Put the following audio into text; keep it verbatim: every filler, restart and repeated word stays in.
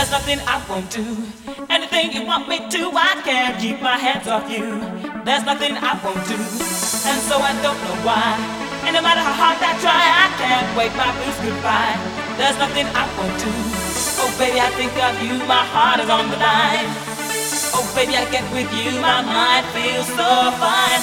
There's nothing I won't do. Anything you want me to, I can't keep my hands off you. There's nothing I won't do, and so I don't know why. And no matter how hard I try, I can't wave my blues goodbye. There's nothing I won't do. Oh baby, I think of you, my heart is on the line. Oh baby, I get with you, my mind feels so fine.